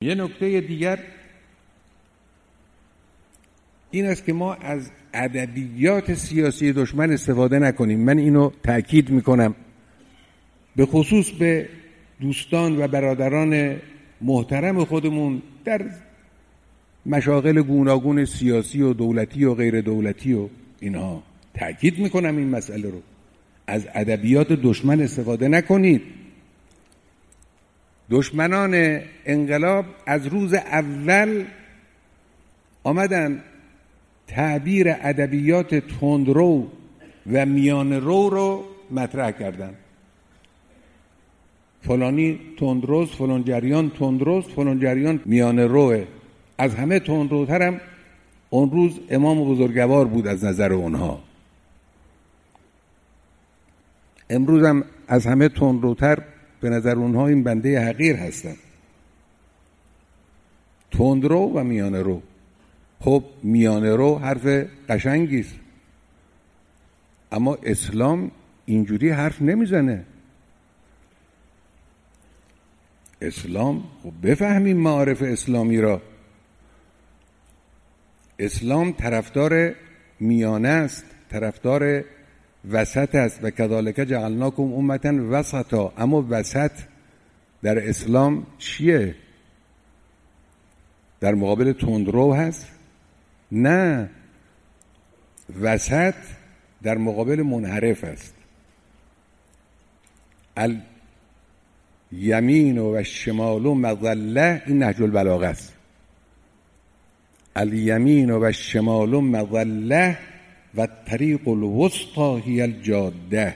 یه نکته دیگر این است که ما از ادبیات سیاسی دشمن استفاده نکنیم. من اینو تأکید میکنم، به خصوص به دوستان و برادران محترم خودمون در مشاغل گوناگون سیاسی و دولتی و غیر دولتی و اینها تأکید میکنم این مسئله رو. از ادبیات دشمن استفاده نکنید. دشمنان انقلاب از روز اول آمدن تعبیر ادبیات تندرو و میان رو مطرح کردن. فلانی تندروست، فلان جریان تندروست، فلان جریان میان روه. از همه تندروترم اون روز امام بزرگوار بود از نظر اونها. امروز هم از همه تندروتر به نظر اونها این بنده حقیر هستن. تندرو و میان رو. خب میان رو حرف قشنگیست، اما اسلام اینجوری حرف نمیزنه. اسلام خب بفهمیم معارف اسلامی را. اسلام طرفدار میانه است، طرفدار وسط است. و کذالک جعلناکم امة وسطا. اما وسط در اسلام چیه؟ در مقابل تندرو هست؟ نه، وسط در مقابل منحرف است. الیمین و الشمال مظله، این نهج البلاغه است. الیمین و الشمال مظله و الطریق الوسطی هی الجاده.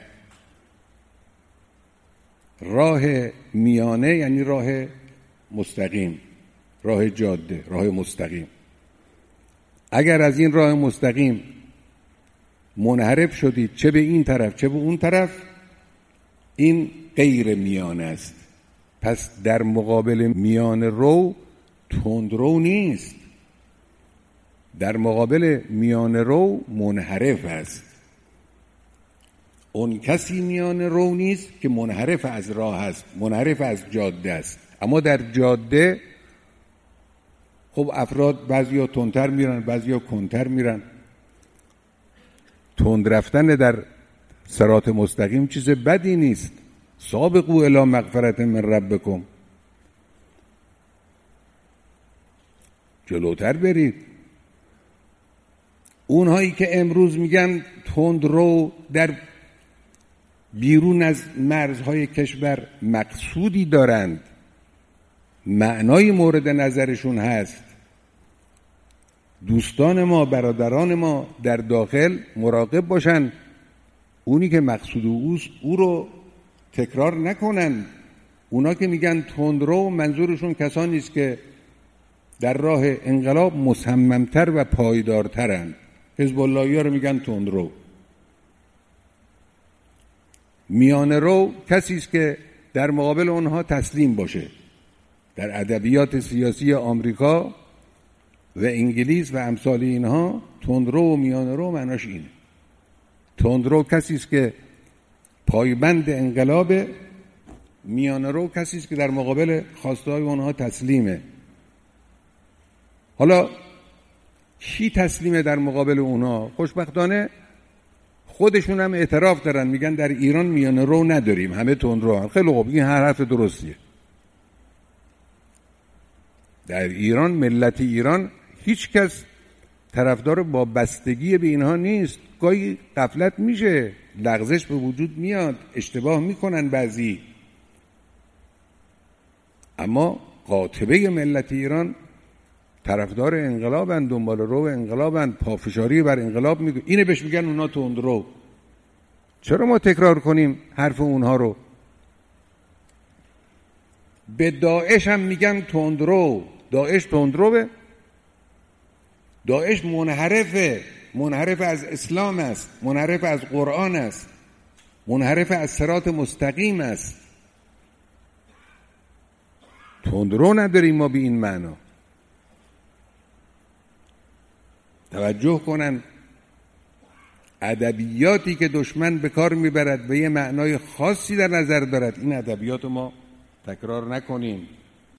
راه میانه یعنی راه مستقیم، راه جاده، راه مستقیم. اگر از این راه مستقیم منحرف شدید، چه به این طرف چه به اون طرف، این غیر میانه است. پس در مقابل میان رو تندرو نیست، در مقابل میان رو منحرف است. اون کسی میان رو نیست که منحرف از راه است، منحرف از جاده است. اما در جاده خب افراد بعضیا تندتر میرن، بعضیا کنتر میرن. تند رفتن در صراط مستقیم چیز بدی نیست. سابقوا الی مغفرة من ربکم، جلوتر برید. اونهایی که امروز میگن تندرو در بیرون از مرزهای کشور مقصودی دارند، معنای مورد نظرشون هست. دوستان ما، برادران ما در داخل مراقب باشن، اونی که مقصود اوست او رو تکرار نکنن. اونا که میگن تندرو منظورشون کسانی است که در راه انقلاب مصممتر و پایدارترند. حزب اللهی ها رو میگن تندرو. میان رو کسی است که در مقابل اونها تسلیم باشه. در ادبیات سیاسی آمریکا و انگلیس و امثال اینها تندرو و میان رو معناش اینه. تندرو کسی است که پایبند انقلاب، میان رو کسی است که در مقابل خواسته‌های اونها تسلیمه. حالا کی تسلیمه در مقابل اونها؟ خوشبختانه خودشون هم اعتراف دارن، میگن در ایران میان رو نداریم، همه تندرو هم. خیلی خوب، این حرف درستیه. در ایران، ملت ایران، هیچ کس طرفدار با بستگی به اینها نیست. گاهی غفلت میشه، لغزش به وجود میاد، اشتباه میکنن بعضی، اما قاطبه ملت ایران طرفدار انقلابن، دنبال رو انقلابن، پافشاری بر انقلاب میگه. اینه بهش میگن اونا تندرو. چرا ما تکرار کنیم حرف اونها رو؟ به داعش هم میگن تندرو. داعش تندروه؟ داعش منحرفه، منحرف از اسلام است، منحرف از قرآن است، منحرف از صراط مستقیم است. تندرو نداریم ما به این معنا. توجه کنن ادبیاتی که دشمن به کار میبرد و یه معنای خاصی در نظر دارد، این ادبیات ما تکرار نکنیم.